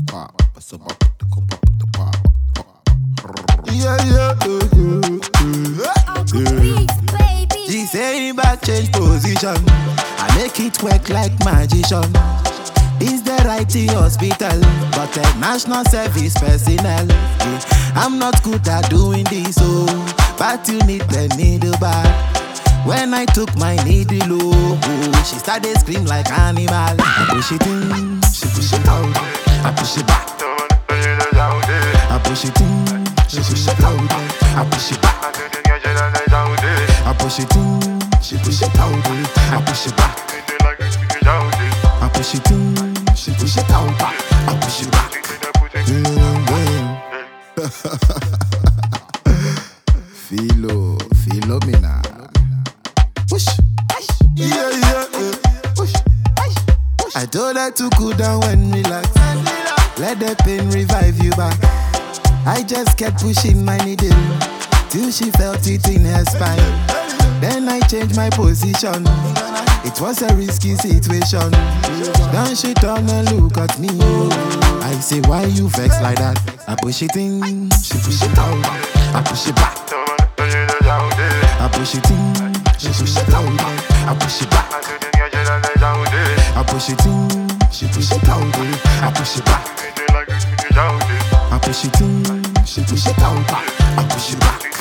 She say back change position, I make it work like magician. Is the right hospital, but a national service personnel. Yeah. I'm not good at doing this, but you need the needle back. When I took my needle, she started scream like animal. I push it in, she push it out. I push it back. I push it in, she push it out. I push it back. I push it in, she push it out. I push it back. I push it in, she push it out. I push it back. Philomena. Push. Yeah. Push. I told her to cool down and relax. Let the pain revive you back. I just kept pushing my needle till she felt it in her spine. Then I changed my position. It was a risky situation. Then she turned and look at me. I say, why you vex like that? I push it in, she push it out. I push it back. I push it in, she push it out. I push it back. I push it in, she push it out. I push it back. I push it in, she push it out. I push it back.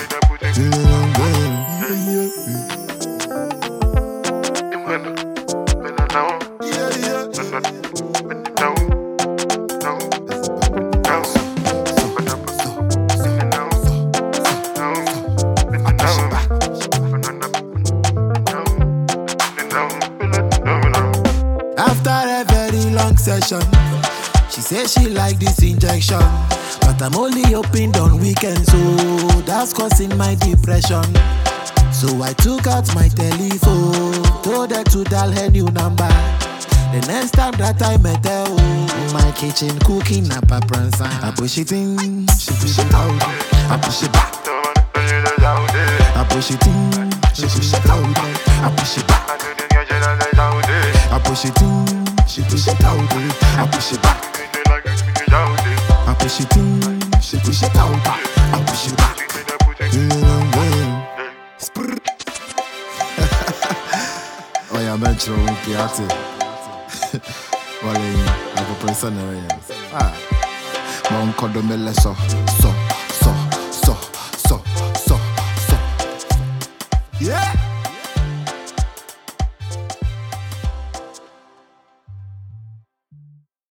After a very long session, she says she like this injection, but I'm only open on weekends, so that's causing my depression. So I took out my telephone, told her to dial her new number. The next time that I met her, my kitchen cooking up a prancer. I push it in, she push it out. I push it back. I push it in, she push it out. I push it back. I push it in, she push it out. I push it back. I push it in, she push it out. I push it back. Oh yeah, Metro, Piatti. Well, I'm a person. Ah, mon codomele so.